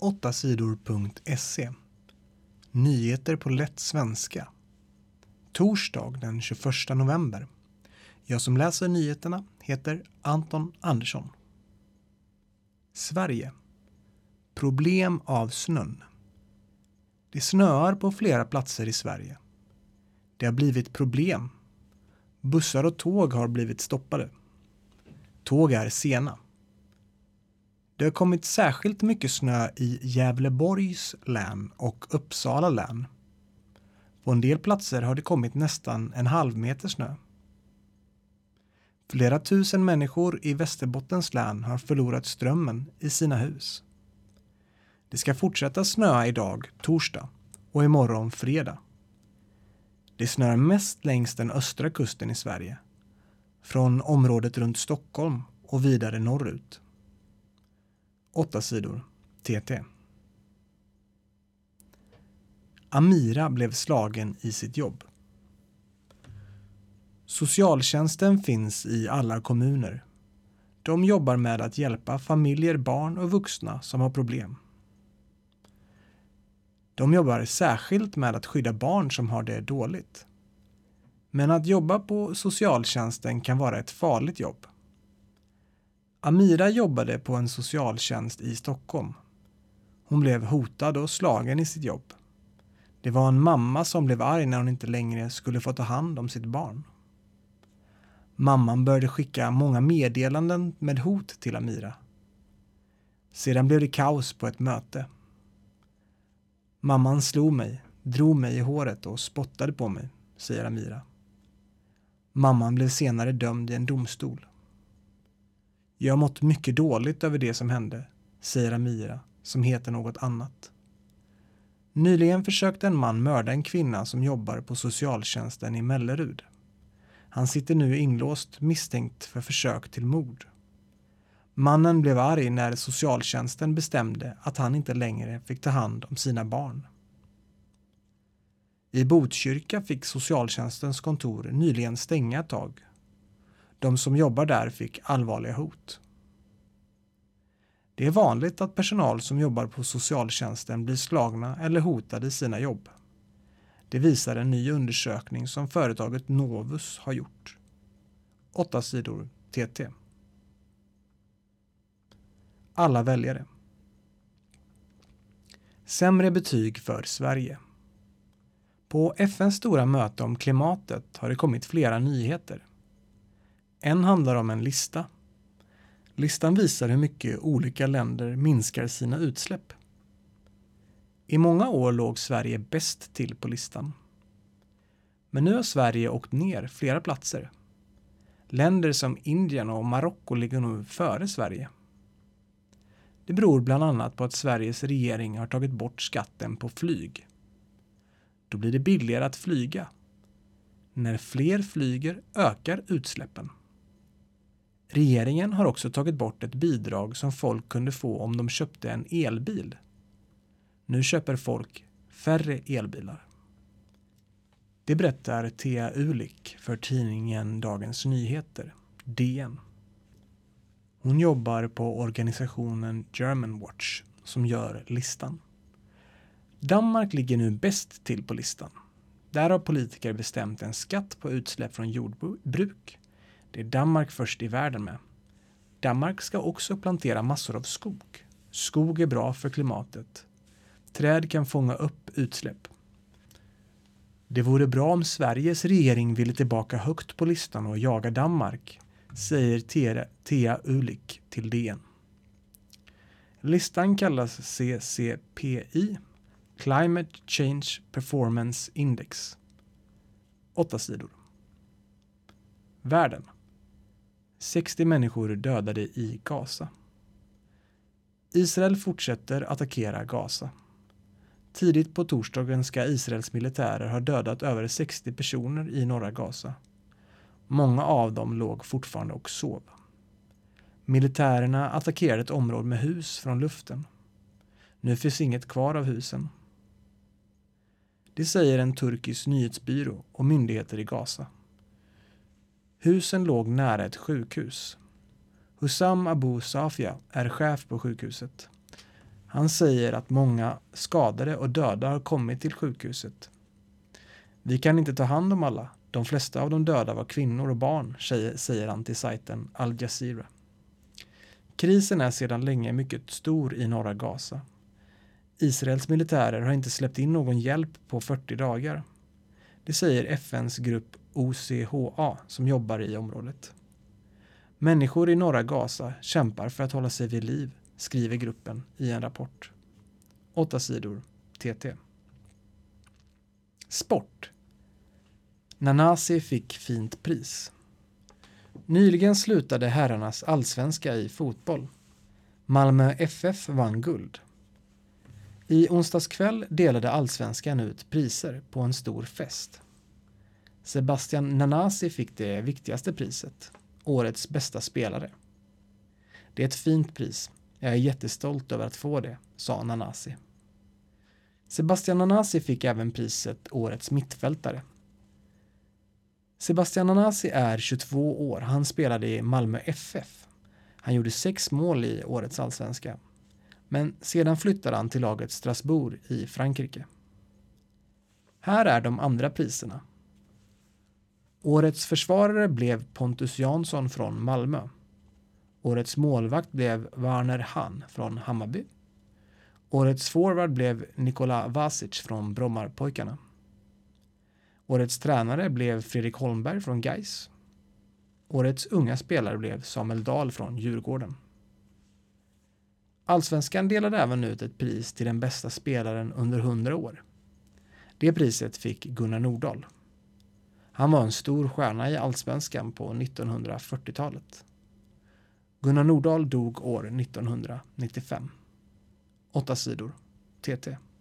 8sidor.se. Nyheter på lätt svenska. Torsdag den 21 november. Jag som läser nyheterna heter Anton Andersson. Sverige. Problem av snön. Det snöar på flera platser i Sverige. Det har blivit problem. Bussar och tåg har blivit stoppade. Tåg är sena. Det har kommit särskilt mycket snö i Gävleborgs län och Uppsala län. På en del platser har det kommit nästan en halv meter snö. Flera tusen människor i Västerbottens län har förlorat strömmen i sina hus. Det ska fortsätta snöa idag, torsdag, och imorgon, fredag. Det snöar mest längs den östra kusten i Sverige, från området runt Stockholm och vidare norrut. 8 sidor, TT. Amira blev slagen i sitt jobb. Socialtjänsten finns i alla kommuner. De jobbar med att hjälpa familjer, barn och vuxna som har problem. De jobbar särskilt med att skydda barn som har det dåligt. Men att jobba på socialtjänsten kan vara ett farligt jobb. Amira jobbade på en socialtjänst i Stockholm. Hon blev hotad och slagen i sitt jobb. Det var en mamma som blev arg när hon inte längre skulle få ta hand om sitt barn. Mamman började skicka många meddelanden med hot till Amira. Sedan blev det kaos på ett möte. Mamman slog mig, drog mig i håret och spottade på mig, säger Amira. Mamman blev senare dömd i en domstol. Jag har mått mycket dåligt över det som hände, säger Amira, som heter något annat. Nyligen försökte en man mörda en kvinna som jobbar på socialtjänsten i Mellerud. Han sitter nu inlåst misstänkt för försök till mord. Mannen blev arg när socialtjänsten bestämde att han inte längre fick ta hand om sina barn. I Botkyrka fick socialtjänstens kontor nyligen stänga ett tag. De som jobbar där fick allvarliga hot. Det är vanligt att personal som jobbar på socialtjänsten blir slagna eller hotade i sina jobb. Det visar en ny undersökning som företaget Novus har gjort. 8 sidor TT. Alla väljare. Sämre betyg för Sverige. På FNs stora möte om klimatet har det kommit flera nyheter. En handlar om en lista. Listan visar hur mycket olika länder minskar sina utsläpp. I många år låg Sverige bäst till på listan. Men nu har Sverige åkt ner flera platser. Länder som Indien och Marocko ligger nu före Sverige. Det beror bland annat på att Sveriges regering har tagit bort skatten på flyg. Då blir det billigare att flyga. När fler flyger ökar utsläppen. Regeringen har också tagit bort ett bidrag som folk kunde få om de köpte en elbil. Nu köper folk färre elbilar. Det berättar Thea Ulik för tidningen Dagens Nyheter, DN. Hon jobbar på organisationen Germanwatch som gör listan. Danmark ligger nu bäst till på listan. Där har politiker bestämt en skatt på utsläpp från jordbruk. Det är Danmark först i världen med. Danmark ska också plantera massor av skog. Skog är bra för klimatet. Träd kan fånga upp utsläpp. Det vore bra om Sveriges regering ville tillbaka högt på listan och jaga Danmark, säger Thea Ulik till DN. Listan kallas CCPI, Climate Change Performance Index. 8 sidor. Världen. 60 människor dödade i Gaza. Israel fortsätter attackera Gaza. Tidigt på torsdagen ska Israels militärer ha dödat över 60 personer i norra Gaza. Många av dem låg fortfarande och sov. Militärerna attackerade ett område med hus från luften. Nu finns inget kvar av husen. Det säger en turkisk nyhetsbyrå och myndigheter i Gaza. Husen låg nära ett sjukhus. Hussam Abu Safia är chef på sjukhuset. Han säger att många skadade och döda har kommit till sjukhuset. Vi kan inte ta hand om alla. De flesta av de döda var kvinnor och barn, säger han till sajten Al Jazeera. Krisen är sedan länge mycket stor i norra Gaza. Israels militärer har inte släppt in någon hjälp på 40 dagar. Det säger FNs grupp OCHA som jobbar i området. Människor i norra Gaza kämpar för att hålla sig vid liv, skriver gruppen i en rapport. 8 sidor, TT. Sport. Nanasi fick fint pris. Nyligen slutade herrarnas allsvenska i fotboll. Malmö FF vann guld. I onsdags kväll delade allsvenskan ut priser på en stor fest. Sebastian Nanasi fick det viktigaste priset, årets bästa spelare. Det är ett fint pris. Jag är jättestolt över att få det, sa Nanasi. Sebastian Nanasi fick även priset årets mittfältare. Sebastian Nanasi är 22 år. Han spelade i Malmö FF. Han gjorde 6 mål i årets allsvenska. Men sedan flyttade han till laget Strasbourg i Frankrike. Här är de andra priserna. Årets försvarare blev Pontus Jansson från Malmö. Årets målvakt blev Werner Hahn från Hammarby. Årets forward blev Nikola Vasic från Brommarpojkarna. Årets tränare blev Fredrik Holmberg från Gais. Årets unga spelare blev Samuel Dahl från Djurgården. Allsvenskan delade även ut ett pris till den bästa spelaren under 100 år. Det priset fick Gunnar Nordahl. Han var en stor stjärna i allsvenskan på 1940-talet. Gunnar Nordahl dog år 1995. 8 sidor, TT.